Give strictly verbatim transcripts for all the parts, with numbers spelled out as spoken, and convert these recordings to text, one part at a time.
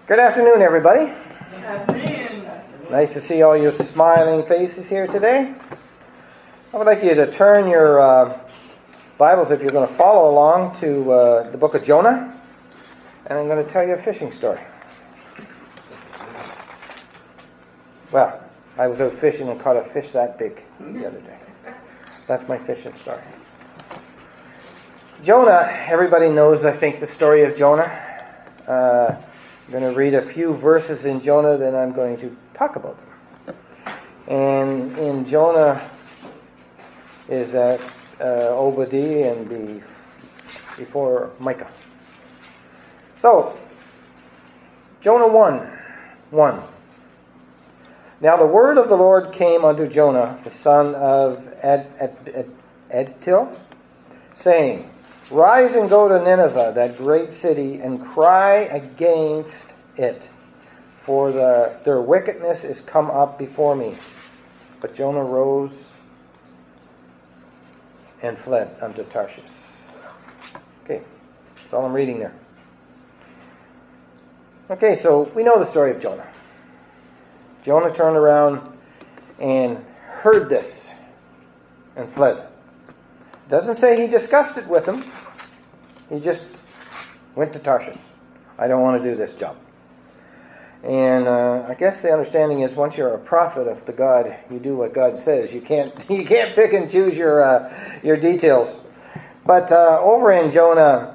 Good afternoon, everybody. Good afternoon. Nice to see all your smiling faces here today. I would like you to turn your uh, Bibles, if you're going to follow along, to uh, the book of Jonah. And I'm going to tell you a fishing story. Well, I was out fishing and caught a fish that big the other day. That's my fishing story. Jonah, everybody knows, I think, the story of Jonah. Uh, I'm going to read a few verses in Jonah, then I'm going to talk about them. And in Jonah is at uh, Obadiah and the, before Micah. So, Jonah one, one. Now the word of the Lord came unto Jonah, the son of Ed, Ed, Ed, Edtil, saying, Rise and go to Nineveh, that great city, and cry against it, for the, their wickedness is come up before me. But Jonah rose and fled unto Tarshish. Okay, that's all I'm reading there. Okay, so we know the story of Jonah. Jonah turned around and heard this and fled. Doesn't say he discussed it with him. He just went to Tarshish. I don't want to do this job. And uh, I guess the understanding is once you're a prophet of the God, you do what God says. You can't you can't pick and choose your uh, your details. But uh, over in Jonah,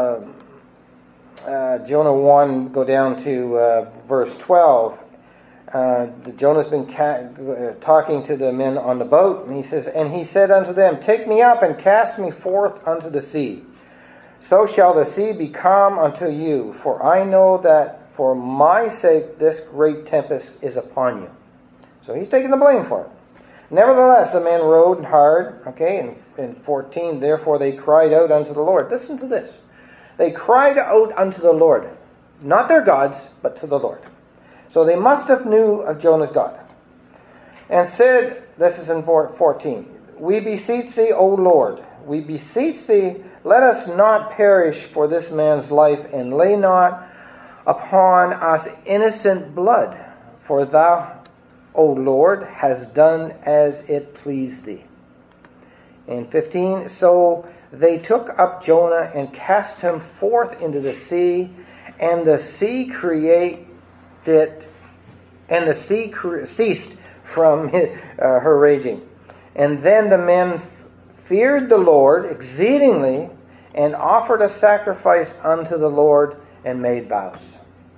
uh, uh, Jonah one, go down to uh, verse twelve. Uh, Jonah's been ca- uh, talking to the men on the boat, and he says, And he said unto them, Take me up and cast me forth unto the sea. So shall the sea be calm unto you, for I know that for my sake this great tempest is upon you. So he's taking the blame for it. Nevertheless, the men rowed hard, okay, in, in fourteen, therefore they cried out unto the Lord. Listen to this. They cried out unto the Lord, not their gods, but to the Lord. So they must have knew of Jonah's God. And said, this is in fourteen, We beseech thee, O Lord, we beseech thee, let us not perish for this man's life, and lay not upon us innocent blood. For thou, O Lord, hast done as it pleased thee. And fifteen, So they took up Jonah and cast him forth into the sea, and the sea create It, and the sea cre- ceased from uh, her raging. And then the men f- feared the Lord exceedingly, and offered a sacrifice unto the Lord, and made vows.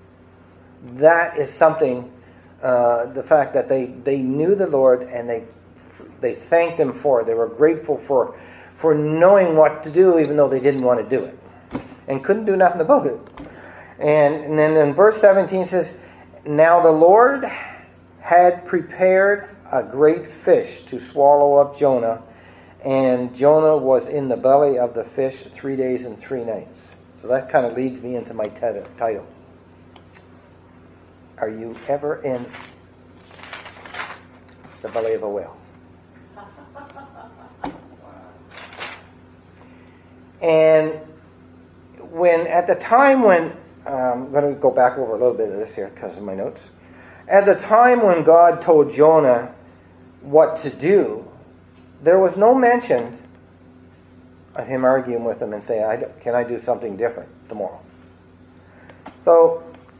That is something, uh, the fact that they, they knew the Lord, and they they thanked Him for it. They were grateful for, for knowing what to do, even though they didn't want to do it. And couldn't do nothing about it. And, and then in verse seventeen it says, Now the Lord had prepared a great fish to swallow up Jonah, and Jonah was in the belly of the fish three days and three nights. So that kind of leads me into my t- title. Are you ever in the belly of a whale? And when at the time when Um, I'm going to go back over a little bit of this here because of my notes. At the time when God told Jonah what to do, there was no mention of him arguing with him and saying, I, can I do something different tomorrow? So,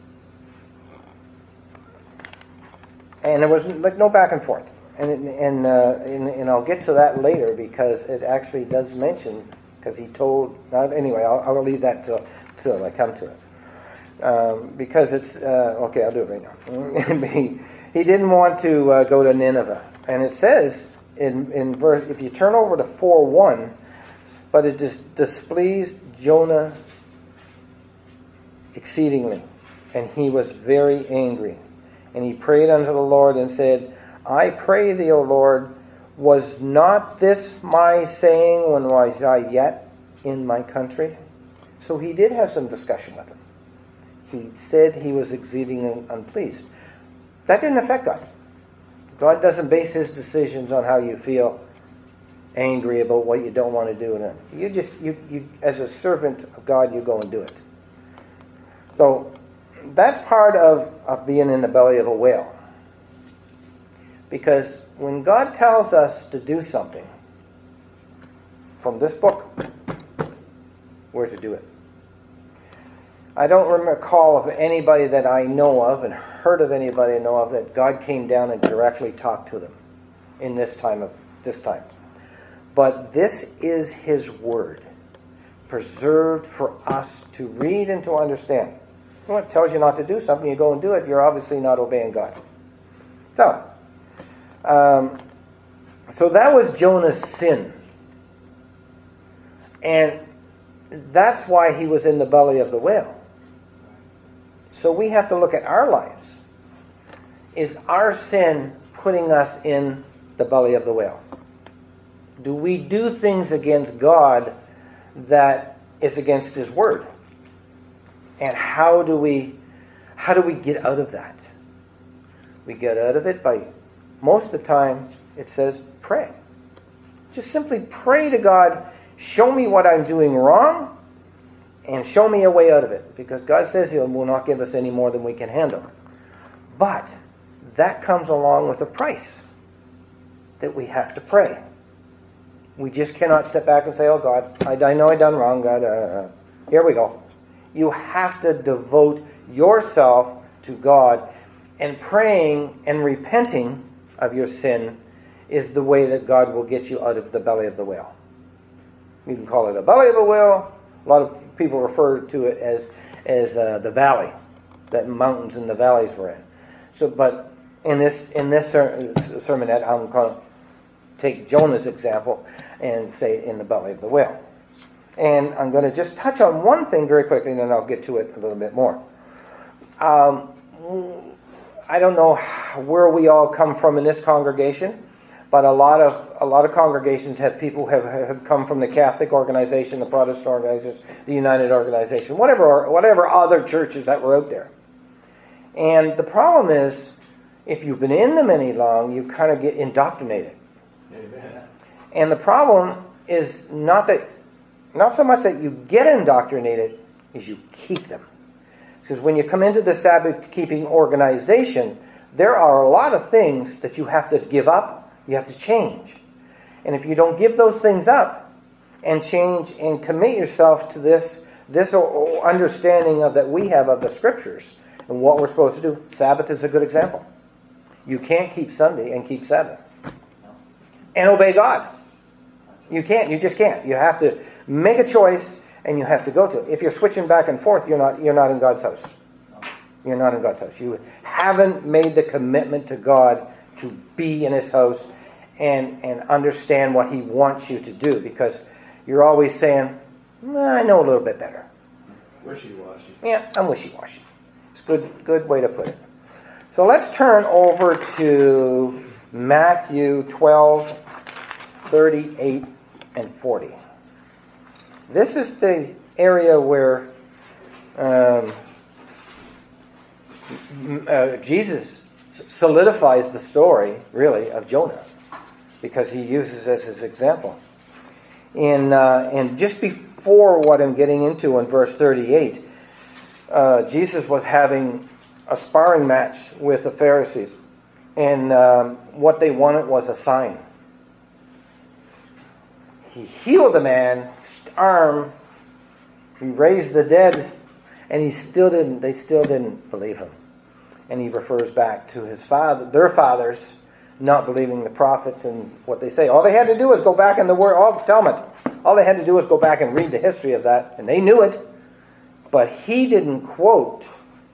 and there was like no back and forth. And and, uh, and and I'll get to that later because it actually does mention, because he told, uh, anyway, I'll, I'll leave that till, till I come to it. Um, because it's, uh, okay, I'll do it right now. he, he didn't want to uh, go to Nineveh. And it says in, in verse, if you turn over to four one, but it dis- displeased Jonah exceedingly, and he was very angry. And he prayed unto the Lord and said, I pray thee, O Lord, was not this my saying when was I yet in my country? So he did have some discussion with him. He said he was exceedingly unpleased. That didn't affect God. God doesn't base His decisions on how you feel angry about what you don't want to do. You just, you, you as a servant of God, you go and do it. So that's part of, of being in the belly of a whale. Because when God tells us to do something, from this book, we're to do it. I don't recall of anybody that I know of and heard of anybody I know of that God came down and directly talked to them in this time of this time. But this is His Word, preserved for us to read and to understand. When it tells you not to do something, you go and do it, you're obviously not obeying God. So, um, so that was Jonah's sin. And that's why he was in the belly of the whale. So we have to look at our lives. Is our sin putting us in the belly of the whale? Do we do things against God that is against His Word? And how do we how do we get out of that? We get out of it by, most of the time, it says pray. Just simply pray to God, show me what I'm doing wrong, and show me a way out of it. Because God says He will not give us any more than we can handle. But that comes along with a price that we have to pray. We just cannot sit back and say, oh God, I, I know I done wrong, God, uh, here we go. You have to devote yourself to God, and praying and repenting of your sin is the way that God will get you out of the belly of the whale. You can call it a belly of a whale. A lot of people refer to it as as uh, the valley, that mountains and the valleys were in. So, but in this in this ser- sermonette, I'm going to take Jonah's example and say in the belly of the whale. And I'm going to just touch on one thing very quickly, and then I'll get to it a little bit more. Um, I don't know where we all come from in this congregation, but a lot of a lot of congregations have people who have, have come from the Catholic organization, the Protestant organization, the United organization, whatever whatever other churches that were out there. And the problem is, if you've been in them any long, you kind of get indoctrinated. Amen. And the problem is not that, not so much that you get indoctrinated, is you keep them. Because when you come into the Sabbath-keeping organization, there are a lot of things that you have to give up, you have to change. And if you don't give those things up and change and commit yourself to this, this understanding of that we have of the Scriptures and what we're supposed to do, Sabbath is a good example. You can't keep Sunday and keep Sabbath. And obey God. You can't. You just can't. You have to make a choice, and you have to go to it. If you're switching back and forth, you're not. You're not in God's house. You're not in God's house. You haven't made the commitment to God to be in His house and and understand what He wants you to do. Because you're always saying, nah, "I know a little bit better." Wishy-washy. Yeah, I'm wishy-washy. It's a good good way to put it. So let's turn over to Matthew twelve, thirty-eight and forty. This is the area where um, uh, Jesus solidifies the story, really, of Jonah, because He uses as His example. In uh, and just before what I'm getting into in verse thirty-eight, uh, Jesus was having a sparring match with the Pharisees. And um, what they wanted was a sign. He healed a man's arm. He raised the dead. And he still didn't, they still didn't believe him. And he refers back to his father, their fathers, not believing the prophets and what they say. All they had to do was go back in the Word, all Talmud. All they had to do was go back and read the history of that. And they knew it. But he didn't quote.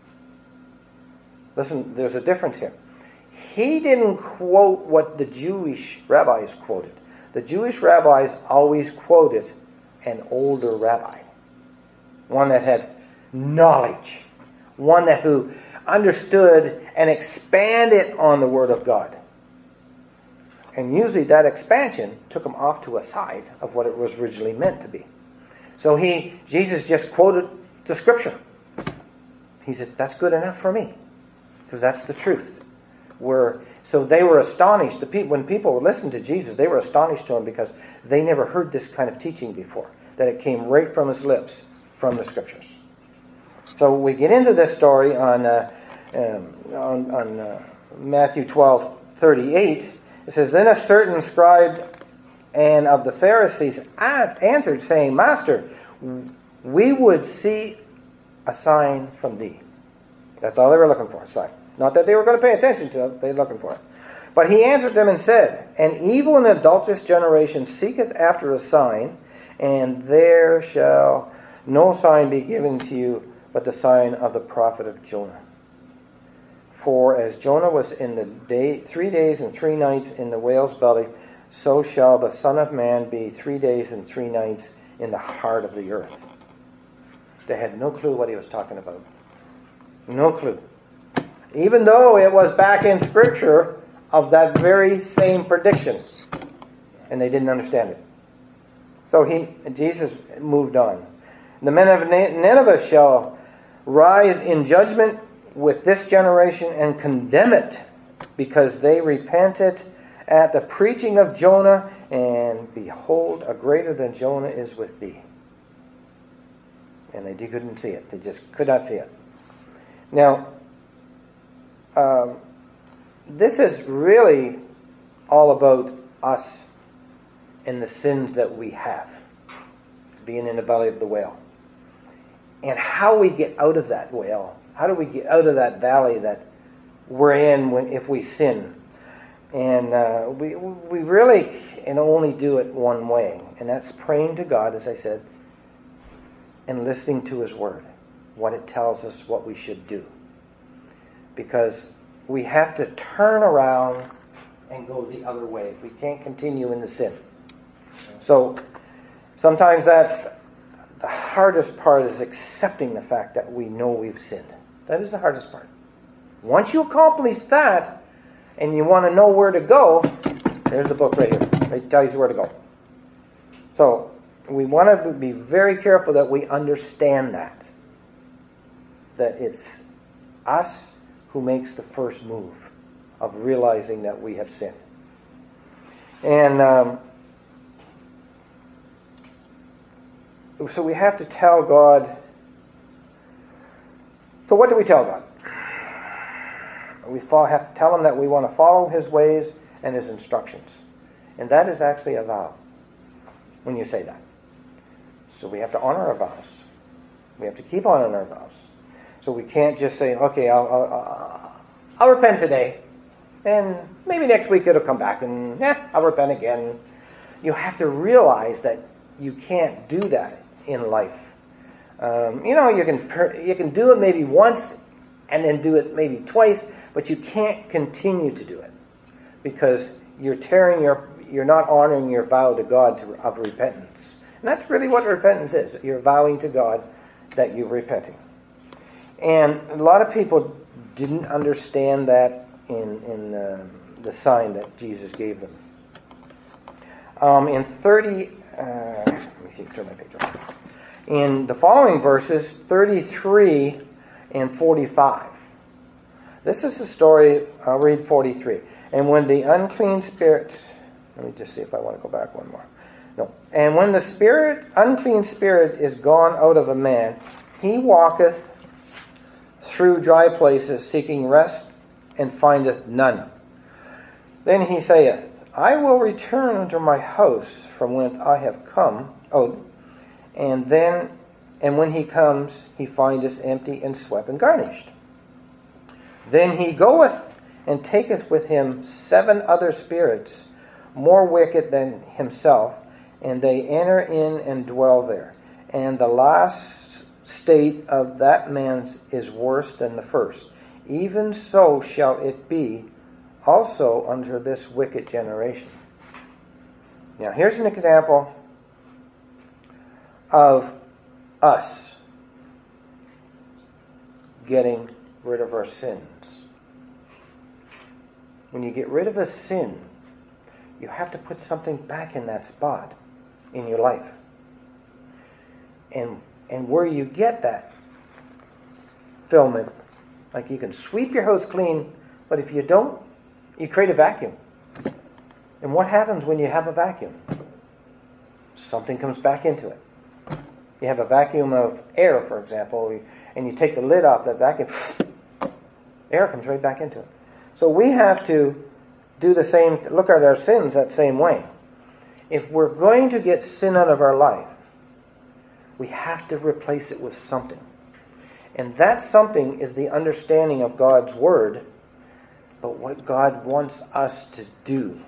Listen, there's a difference here. He didn't quote what the Jewish rabbis quoted. The Jewish rabbis always quoted an older rabbi. One that had knowledge. One that who understood and expanded on the Word of God. And usually that expansion took him off to a side of what it was originally meant to be. So he, Jesus just quoted the Scripture. He said, that's good enough for me. Because that's the truth. Were, so they were astonished. The people, when people listened to Jesus, they were astonished to Him because they never heard this kind of teaching before. That it came right from His lips, from the Scriptures. So we get into this story on uh, um, on, on uh, Matthew twelve thirty-eight. It says, "Then a certain scribe and of the Pharisees asked, answered, saying, Master, we would see a sign from thee." That's all they were looking for, a sign. Not that they were going to pay attention to it, they were looking for it. "But he answered them and said, An evil and adulterous generation seeketh after a sign, and there shall no sign be given to you but the sign of the prophet of Jonah. For as Jonah was in the day, three days and three nights in the whale's belly, so shall the Son of Man be three days and three nights in the heart of the earth." They had no clue what he was talking about. No clue. Even though it was back in Scripture of that very same prediction. And they didn't understand it. So he, Jesus moved on. "The men of Nineveh shall rise in judgment with this generation and condemn it, because they repented at the preaching of Jonah, and behold, a greater than Jonah is with thee." And they couldn't see it. They just could not see it. Now, um, this is really all about us and the sins that we have, being in the belly of the whale. And how we get out of that whale. How do we get out of that valley that we're in when if we sin? And uh, we we really can only do it one way, and that's praying to God, as I said, and listening to His Word, what it tells us what we should do. Because we have to turn around and go the other way. We can't continue in the sin. So sometimes that's the hardest part, is accepting the fact that we know we've sinned. That is the hardest part. Once you accomplish that, and you want to know where to go, there's the book right here. It tells you where to go. So we want to be very careful that we understand that. That it's us who makes the first move of realizing that we have sinned. And um, so we have to tell God. So what do we tell God? We have to tell Him that we want to follow His ways and His instructions. And that is actually a vow when you say that. So we have to honor our vows. We have to keep honoring our vows. So we can't just say, okay, I'll, I'll, I'll repent today, and maybe next week it'll come back, and yeah, I'll repent again. You have to realize that you can't do that in life. Um, you know, you can you can do it maybe once, and then do it maybe twice, but you can't continue to do it because you're tearing your, you're not honoring your vow to God to, of repentance. And that's really what repentance is. You're vowing to God that you're repenting. And a lot of people didn't understand that in in uh, the sign that Jesus gave them. Um, in thirty, uh, let me see, turn my page around. In the following verses, thirty-three and forty-five. This is the story. I'll read forty-three. And when the unclean spirits, let me just see if I want to go back one more. No. And when the spirit, unclean spirit is gone out of a man, he walketh through dry places, seeking rest, and findeth none. Then he saith, I will return unto my house from whence I have come. Oh, and then, and when he comes, he findeth empty and swept and garnished. Then he goeth and taketh with him seven other spirits, more wicked than himself, and they enter in and dwell there. And the last state of that man is worse than the first. Even so shall it be also unto this wicked generation. Now here's an example of us getting rid of our sins. When you get rid of a sin, you have to put something back in that spot in your life. And and where you get that fulfillment, like you can sweep your house clean, but if you don't, you create a vacuum. And what happens when you have a vacuum? Something comes back into it. You have a vacuum of air, for example, and you take the lid off that vacuum, air comes right back into it. So we have to do the same, look at our sins that same way. If we're going to get sin out of our life, we have to replace it with something. And that something is the understanding of God's Word, but what God wants us to do.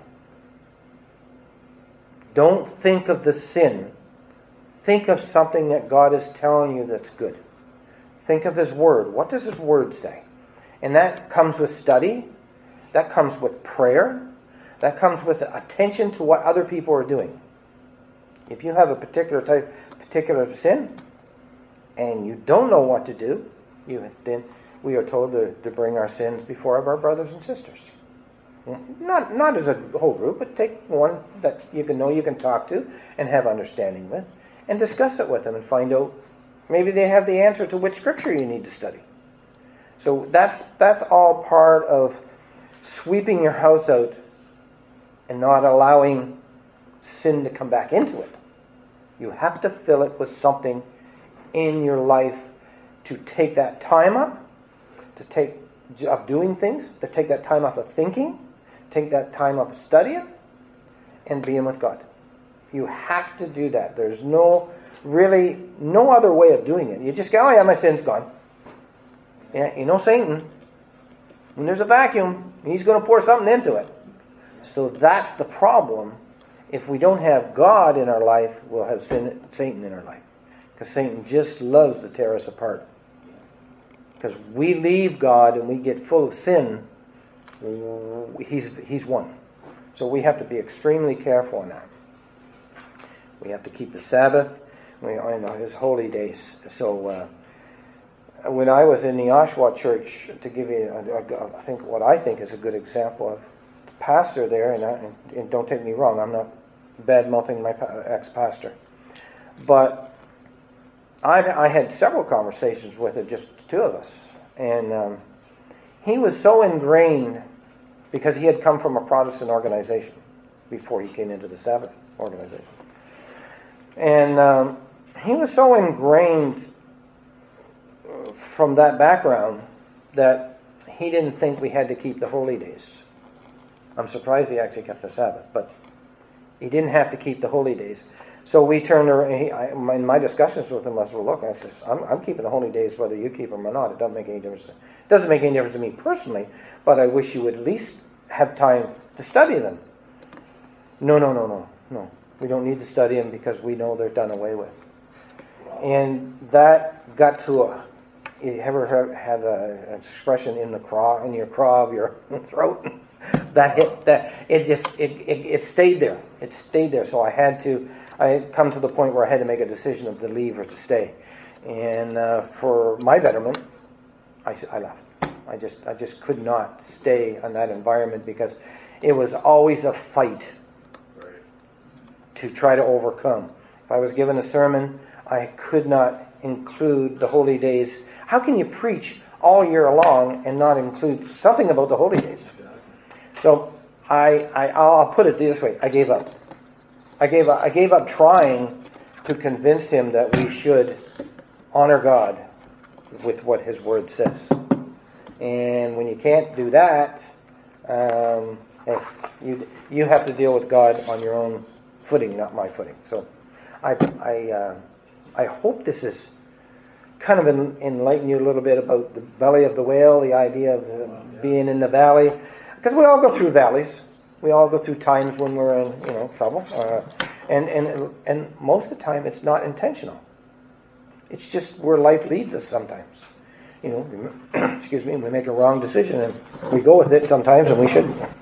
Don't think of the sin. Think of something that God is telling you that's good. Think of His Word. What does His Word say? And that comes with study. That comes with prayer. That comes with attention to what other people are doing. If you have a particular type, particular sin, and you don't know what to do, you then we are told to, to bring our sins before our brothers and sisters. Not not as a whole group, but take one that you can know you can talk to and have understanding with, and discuss it with them and find out, maybe they have the answer to which scripture you need to study. So that's that's all part of sweeping your house out and not allowing sin to come back into it. You have to fill it with something in your life to take that time up, to take of doing things, to take that time up of thinking, take that time up of studying, and being with God. You have to do that. There's no, really, no other way of doing it. You just go, oh yeah, my sin's gone. Yeah, you know Satan. When there's a vacuum, he's going to pour something into it. So that's the problem. If we don't have God in our life, we'll have sin, Satan in our life. Because Satan just loves to tear us apart. Because we leave God and we get full of sin, he's he's won. So we have to be extremely careful in that. We have to keep the Sabbath, we, you know, His holy days. So uh, when I was in the Oshawa church, to give you, a, a, I think what I think is a good example of the pastor there, and, I, and don't take me wrong, I'm not bad-mouthing my ex-pastor, but I've, I had several conversations with it, just the two of us. And um, he was so ingrained, because he had come from a Protestant organization before he came into the Sabbath organization. And um, he was so ingrained from that background that he didn't think we had to keep the holy days. I'm surprised he actually kept the Sabbath, but he didn't have to keep the holy days. So we turned around, he, I, in my discussions with him, I said, well, look, I says, I'm, I'm keeping the holy days whether you keep them or not. It doesn't make any difference. It doesn't make any difference to me personally, but I wish you would at least have time to study them. No, no, no, no, no. We don't need to study them because we know they're done away with. And that got to a, you ever have a, an expression in the craw, in your craw of your throat? That hit, that, it just, it, it, it stayed there. It stayed there. So I had to, I had come to the point where I had to make a decision of to leave or to stay. And uh, for my betterment, I, I left. I just, I just could not stay in that environment because it was always a fight to try to overcome. If I was given a sermon, I could not include the holy days. How can you preach all year long and not include something about the holy days? So I, I, I'll put it this way: I gave up. I gave up. I gave up trying to convince him that we should honor God with what His Word says. And when you can't do that, um, hey, you you have to deal with God on your own footing, not my footing. So I I uh, I hope this is kind of en- enlighten you a little bit about the belly of the whale, the idea of uh, being in the valley. Because we all go through valleys. We all go through times when we're in, you know, trouble. Uh, and, and, and most of the time it's not intentional. It's just where life leads us sometimes. You know, excuse me, we make a wrong decision and we go with it sometimes and we shouldn't.